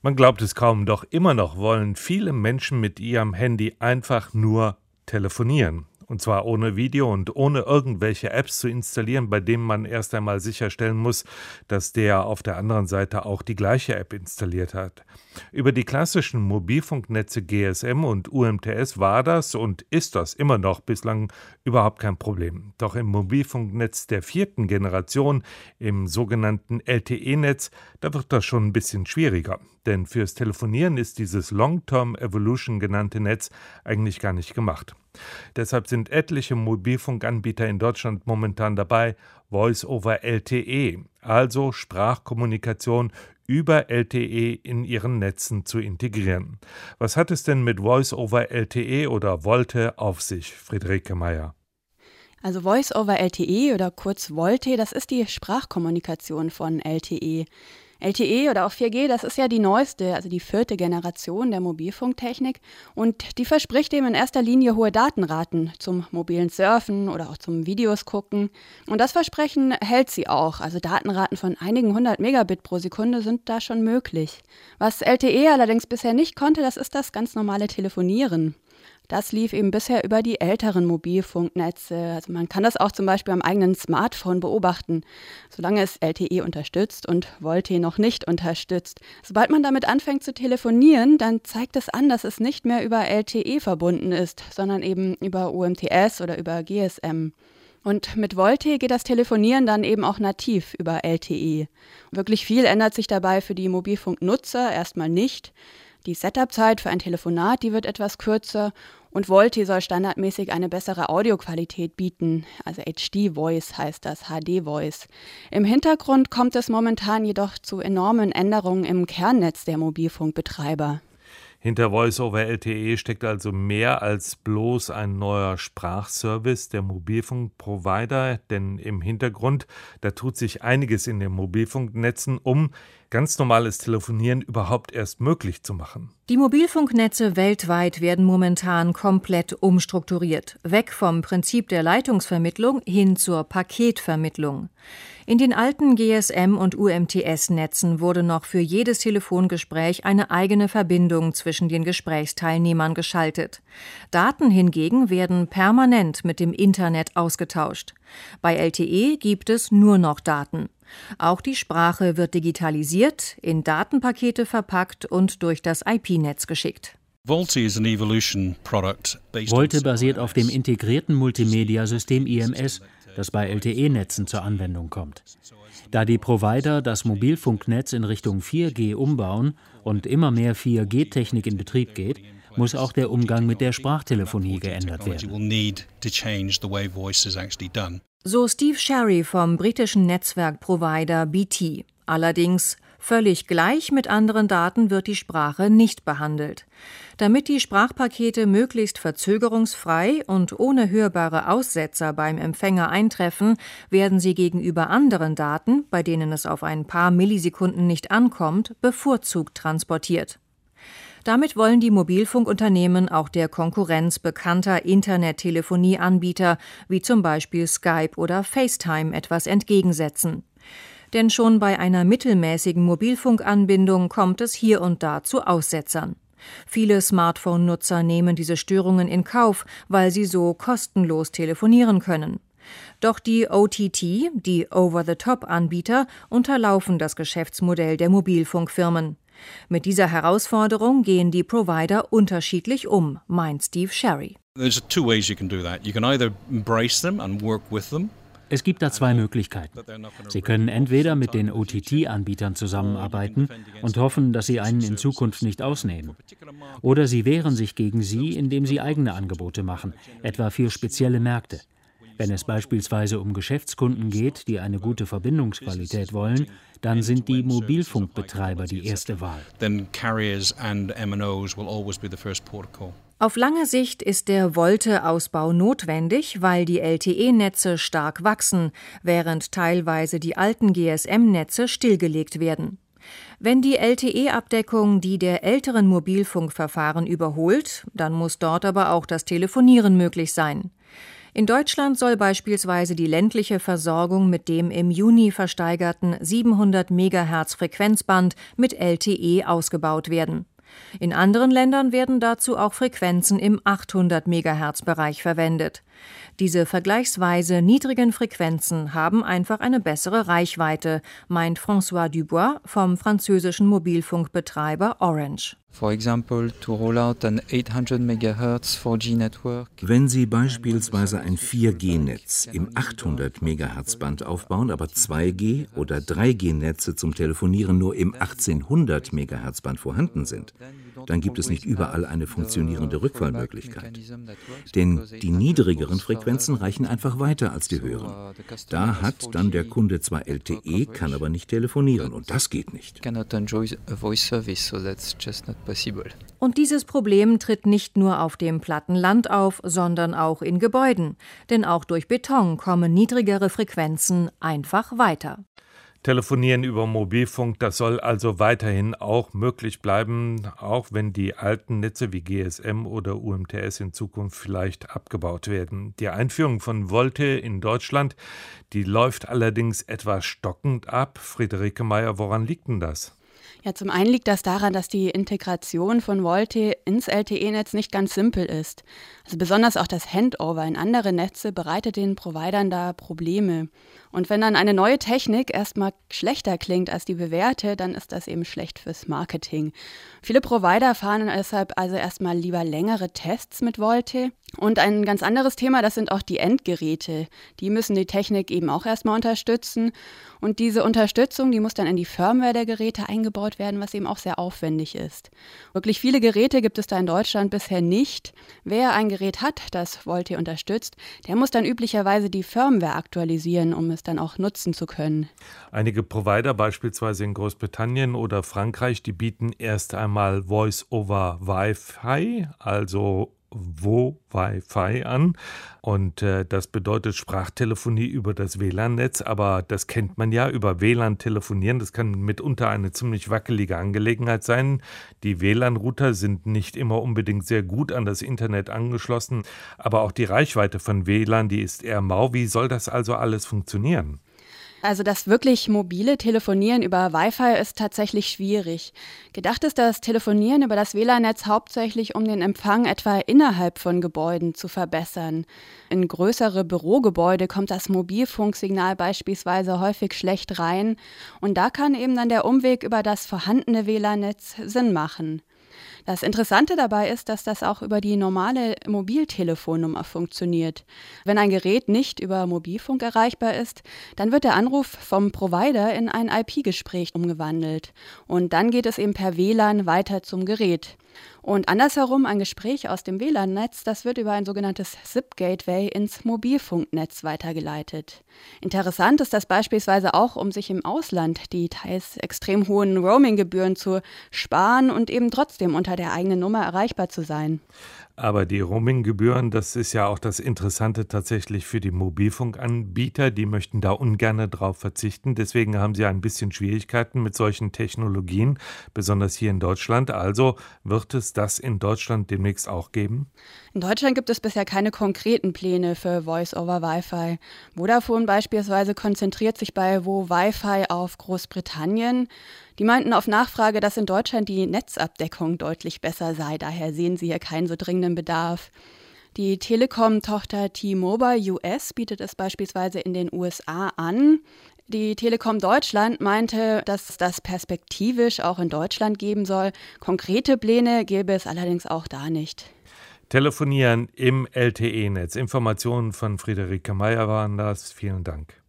Man glaubt es kaum, doch immer noch wollen viele Menschen mit ihrem Handy einfach nur telefonieren. Und zwar ohne Video und ohne irgendwelche Apps zu installieren, bei denen man erst einmal sicherstellen muss, dass der auf der anderen Seite auch die gleiche App installiert hat. Über die klassischen Mobilfunknetze GSM und UMTS war das und ist das immer noch bislang überhaupt kein Problem. Doch im Mobilfunknetz der 4. Generation, im sogenannten LTE-Netz, da wird das schon ein bisschen schwieriger. Denn fürs Telefonieren ist dieses Long-Term Evolution genannte Netz eigentlich gar nicht gemacht. Deshalb sind etliche Mobilfunkanbieter in Deutschland momentan dabei, Voice-over-LTE, also Sprachkommunikation über LTE in ihren Netzen zu integrieren. Was hat es denn mit Voice-over-LTE oder VoLTE auf sich, Friederike Meyer? Also Voice-over-LTE oder kurz VoLTE, das ist die Sprachkommunikation von LTE. LTE oder auch 4G, das ist ja die neueste, also die 4. Generation der Mobilfunktechnik und die verspricht eben in erster Linie hohe Datenraten zum mobilen Surfen oder auch zum Videos gucken. Und das Versprechen hält sie auch, also Datenraten von einigen 100 Megabit pro Sekunde sind da schon möglich. Was LTE allerdings bisher nicht konnte, das ist das ganz normale Telefonieren. Das lief eben bisher über die älteren Mobilfunknetze. Also man kann das auch zum Beispiel am eigenen Smartphone beobachten, solange es LTE unterstützt und VoLTE noch nicht unterstützt. Sobald man damit anfängt zu telefonieren, dann zeigt es an, dass es nicht mehr über LTE verbunden ist, sondern eben über UMTS oder über GSM. Und mit VoLTE geht das Telefonieren dann eben auch nativ über LTE. Wirklich viel ändert sich dabei für die Mobilfunknutzer erstmal nicht. Die Setup-Zeit für ein Telefonat, die wird etwas kürzer und VoLTE soll standardmäßig eine bessere Audioqualität bieten, also HD-Voice heißt das, HD-Voice. Im Hintergrund kommt es momentan jedoch zu enormen Änderungen im Kernnetz der Mobilfunkbetreiber. Hinter Voice-over-LTE steckt also mehr als bloß ein neuer Sprachservice der Mobilfunkprovider, denn im Hintergrund, da tut sich einiges in den Mobilfunknetzen, um ganz normales Telefonieren überhaupt erst möglich zu machen. Die Mobilfunknetze weltweit werden momentan komplett umstrukturiert, weg vom Prinzip der Leitungsvermittlung hin zur Paketvermittlung. In den alten GSM- und UMTS-Netzen wurde noch für jedes Telefongespräch eine eigene Verbindung zwischen den Gesprächsteilnehmern geschaltet. Daten hingegen werden permanent mit dem Internet ausgetauscht. Bei LTE gibt es nur noch Daten. Auch die Sprache wird digitalisiert, in Datenpakete verpackt und durch das IP-Netz geschickt. VoLTE basiert auf dem integrierten Multimedia-System IMS, das bei LTE-Netzen zur Anwendung kommt. Da die Provider das Mobilfunknetz in Richtung 4G umbauen und immer mehr 4G-Technik in Betrieb geht, muss auch der Umgang mit der Sprachtelefonie geändert werden. So Steve Sherry vom britischen Netzwerkprovider BT. Allerdings völlig gleich mit anderen Daten wird die Sprache nicht behandelt. Damit die Sprachpakete möglichst verzögerungsfrei und ohne hörbare Aussetzer beim Empfänger eintreffen, werden sie gegenüber anderen Daten, bei denen es auf ein paar Millisekunden nicht ankommt, bevorzugt transportiert. Damit wollen die Mobilfunkunternehmen auch der Konkurrenz bekannter Internettelefonieanbieter wie zum Beispiel Skype oder FaceTime etwas entgegensetzen. Denn schon bei einer mittelmäßigen Mobilfunkanbindung kommt es hier und da zu Aussetzern. Viele Smartphone-Nutzer nehmen diese Störungen in Kauf, weil sie so kostenlos telefonieren können. Doch die OTT, die Over-the-Top-Anbieter, unterlaufen das Geschäftsmodell der Mobilfunkfirmen. Mit dieser Herausforderung gehen die Provider unterschiedlich um, meint Steve Sherry. Es gibt da zwei Möglichkeiten. Sie können entweder mit den OTT-Anbietern zusammenarbeiten und hoffen, dass sie einen in Zukunft nicht ausnehmen. Oder sie wehren sich gegen sie, indem sie eigene Angebote machen, etwa für spezielle Märkte. Wenn es beispielsweise um Geschäftskunden geht, die eine gute Verbindungsqualität wollen, dann sind die Mobilfunkbetreiber die erste Wahl. Auf lange Sicht ist der VoLTE-Ausbau notwendig, weil die LTE-Netze stark wachsen, während teilweise die alten GSM-Netze stillgelegt werden. Wenn die LTE-Abdeckung die der älteren Mobilfunkverfahren überholt, dann muss dort aber auch das Telefonieren möglich sein. In Deutschland soll beispielsweise die ländliche Versorgung mit dem im Juni versteigerten 700 MHz Frequenzband mit LTE ausgebaut werden. In anderen Ländern werden dazu auch Frequenzen im 800 MHz-Bereich verwendet. Diese vergleichsweise niedrigen Frequenzen haben einfach eine bessere Reichweite, meint François Dubois vom französischen Mobilfunkbetreiber Orange. Wenn Sie beispielsweise ein 4G-Netz im 800 MHz-Band aufbauen, aber 2G- oder 3G-Netze zum Telefonieren nur im 1800 MHz-Band vorhanden sind, dann gibt es nicht überall eine funktionierende Rückfallmöglichkeit. Denn die niedrigeren Frequenzen reichen einfach weiter als die höheren. Da hat dann der Kunde zwar LTE, kann aber nicht telefonieren und das geht nicht. Und dieses Problem tritt nicht nur auf dem platten Land auf, sondern auch in Gebäuden. Denn auch durch Beton kommen niedrigere Frequenzen einfach weiter. Telefonieren über Mobilfunk, das soll also weiterhin auch möglich bleiben, auch wenn die alten Netze wie GSM oder UMTS in Zukunft vielleicht abgebaut werden. Die Einführung von VoLTE in Deutschland, die läuft allerdings etwas stockend ab. Friederike Meyer, woran liegt denn das? Ja, zum einen liegt das daran, dass die Integration von VoLTE ins LTE-Netz nicht ganz simpel ist. Also besonders auch das Handover in andere Netze bereitet den Providern da Probleme. Und wenn dann eine neue Technik erstmal schlechter klingt als die bewährte, dann ist das eben schlecht fürs Marketing. Viele Provider fahren deshalb also erstmal lieber längere Tests mit VoLTE. Und ein ganz anderes Thema, das sind auch die Endgeräte. Die müssen die Technik eben auch erstmal unterstützen. Und diese Unterstützung, die muss dann in die Firmware der Geräte eingebaut werden, was eben auch sehr aufwendig ist. Wirklich viele Geräte gibt es da in Deutschland bisher nicht. Wer ein Gerät hat, das VoLTE unterstützt, der muss dann üblicherweise die Firmware aktualisieren, um es dann auch nutzen zu können. Einige Provider, beispielsweise in Großbritannien oder Frankreich, die bieten erst einmal Voice over Wi-Fi, also Wi-Fi an. Und das bedeutet Sprachtelefonie über das WLAN-Netz, aber das kennt man ja, über WLAN telefonieren. Das kann mitunter eine ziemlich wackelige Angelegenheit sein. Die WLAN-Router sind nicht immer unbedingt sehr gut an das Internet angeschlossen, aber auch die Reichweite von WLAN, die ist eher mau. Wie soll das also alles funktionieren? Also das wirklich mobile Telefonieren über Wi-Fi ist tatsächlich schwierig. Gedacht ist das Telefonieren über das WLAN-Netz hauptsächlich, um den Empfang etwa innerhalb von Gebäuden zu verbessern. In größere Bürogebäude kommt das Mobilfunksignal beispielsweise häufig schlecht rein und da kann eben dann der Umweg über das vorhandene WLAN-Netz Sinn machen. Das Interessante dabei ist, dass das auch über die normale Mobiltelefonnummer funktioniert. Wenn ein Gerät nicht über Mobilfunk erreichbar ist, dann wird der Anruf vom Provider in ein IP-Gespräch umgewandelt. Und dann geht es eben per WLAN weiter zum Gerät. Und andersherum, ein Gespräch aus dem WLAN-Netz, das wird über ein sogenanntes SIP-Gateway ins Mobilfunknetz weitergeleitet. Interessant ist das beispielsweise auch, um sich im Ausland die teils extrem hohen Roaming-Gebühren zu sparen und eben trotzdem unter der eigenen Nummer erreichbar zu sein. Aber die Roaming-Gebühren, das ist ja auch das Interessante tatsächlich für die Mobilfunkanbieter. Die möchten da ungern drauf verzichten. Deswegen haben sie ein bisschen Schwierigkeiten mit solchen Technologien, besonders hier in Deutschland. Also wird es das in Deutschland demnächst auch geben? In Deutschland gibt es bisher keine konkreten Pläne für Voice over Wi-Fi. Vodafone beispielsweise konzentriert sich bei Wi-Fi auf Großbritannien. Die meinten auf Nachfrage, dass in Deutschland die Netzabdeckung deutlich besser sei. Daher sehen sie hier keinen so dringenden Bedarf. Die Telekom-Tochter T-Mobile US bietet es beispielsweise in den USA an. Die Telekom Deutschland meinte, dass das perspektivisch auch in Deutschland geben soll. Konkrete Pläne gäbe es allerdings auch da nicht. Telefonieren im LTE-Netz. Informationen von Friederike Meyer waren das. Vielen Dank.